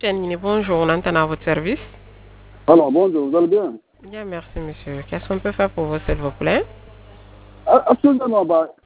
Janine, bonjour, on entend à votre service. Alors, bonjour, vous allez bien? Bien, merci, monsieur. Qu'est-ce qu'on peut faire pour vous, s'il vous plaît? Absolument,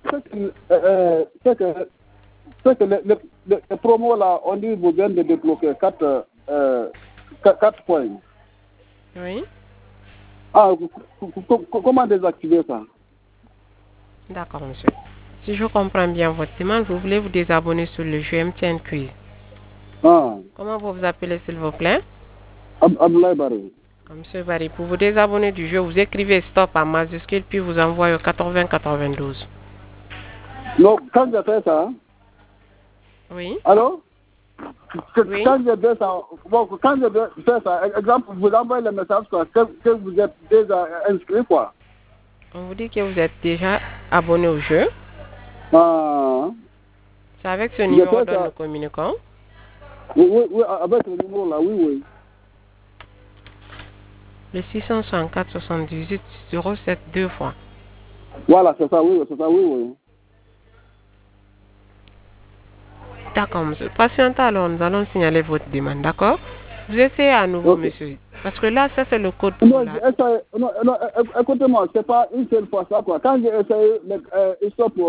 c'est que les promos là, on dit vous viennent de débloquer 4 points. Oui. Ah, comment désactiver ça? D'accord, monsieur. Si je comprends bien votre demande, vous voulez vous désabonner sur le jeu MTN Quiz. Ah, Comment vous vous appelez, s'il vous plaît? Abdoulaye Barry. Monsieur Barry, pour vous désabonner du jeu, vous écrivez stop en majuscule, puis vous envoyez au 8092. Non, quand j'ai fait ça, Oui. allô? Oui. Quand j'ai fait ça, quand j'ai fait ça, exemple, vous envoyez le message quoi, que vous êtes déjà inscrit, quoi. On vous dit que vous êtes déjà abonné au jeu. Ah, C'est avec ce j'ai numéro fait dont ça. nous communiquons. Oui, avec le numéro là, oui. Le 664 78 07 deux fois. Voilà, c'est ça, oui. D'accord, monsieur. Patientez alors, nous allons signaler votre demande, d'accord? Vous essayez à nouveau, Ok. monsieur. Parce que là, ça, c'est le code pour Non, la... écoutez-moi, c'est pas une seule fois ça, quoi. Quand j'ai essayé, ils sont pour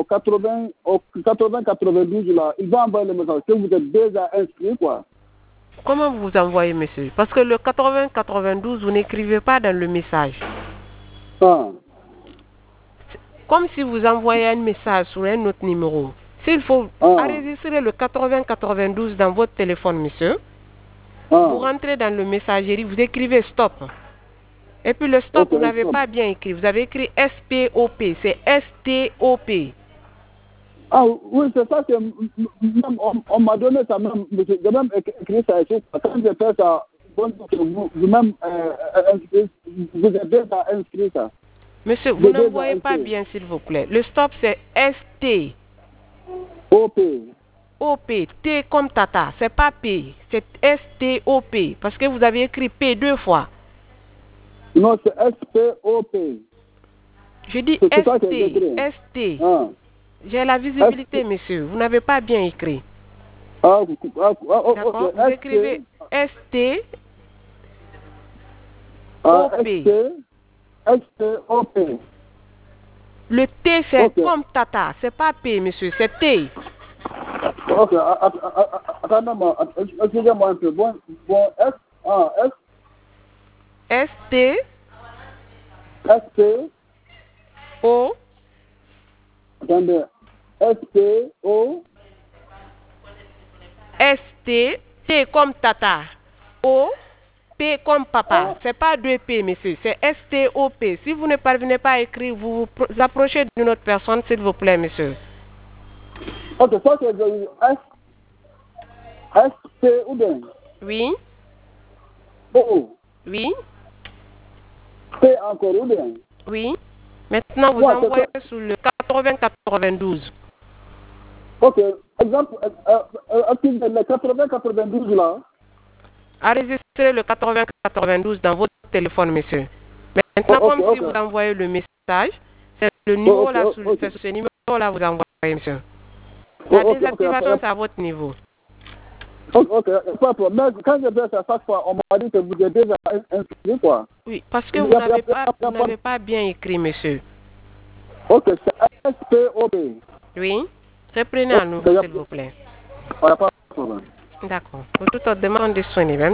92 là, ils vont envoyer le message que vous êtes déjà inscrit, quoi. Comment vous vous envoyez, monsieur? Parce que le 80-92, vous n'écrivez pas dans le message. Ah, Comme si vous envoyez un message sur un autre numéro. S'il faut enregistrer le 80-92 dans votre téléphone, monsieur, vous rentrez dans le messagerie, vous écrivez stop. Et puis le stop, vous n'avez pas bien écrit. Vous avez écrit S-P-O-P. C'est S-T-O-P. Ah, oui, c'est ça que même on m'a donné ça même, j'ai même écrit ça ici. Quand j'ai fait ça, vous-même vous êtes déjà inscrit ça. Monsieur, vous n'envoyez pas bien, s'il vous plaît. Le stop, c'est S-T. O-P. O-P. T comme tata. C'est pas P. C'est S-T-O-P. Parce que vous avez écrit P deux fois. Non, c'est S-P-O-P. Je dis S-T. S-T. J'ai la visibilité, monsieur. Vous n'avez pas bien écrit. D'accord. Vous écrivez S-T. O-P. S-T-O-P. Le T, c'est comme tata. C'est pas P, monsieur. C'est T. Ok, attendez-moi, excusez-moi un peu. Bon, S, S-T. S-T. O. Attendez. S-T-O. S-T. T comme tata. O. P comme papa. C'est pas 2 P, monsieur. C'est S-T-O-P. Si vous ne parvenez pas à écrire, vous vous approchez d'une autre personne, s'il vous plaît, monsieur. Ok, ça c'est S. S-T ou bien? Oui. O. Oui. P encore ou bien? Oui. Maintenant, vous envoyez sur le 80-92. Ok, exemple, le 80-92 là. Enregistrez le 80-92 dans votre téléphone, monsieur. Maintenant, comme si vous envoyez le message, c'est le numéro là, c'est ce numéro là vous envoyez, monsieur. La désactivation, c'est à votre niveau. Ok, pas de problème. Mais quand je fais ça chaque fois, on m'a dit que vous êtes déjà inscrit, quoi. Oui, parce que vous n'avez pas bien écrit, monsieur. Ok, c'est S-P-O-P. Oui. Reprenez à nouveau, s'il vous plaît. Il n'y a pas de problème. D'accord. Pour toute autre demande disponible.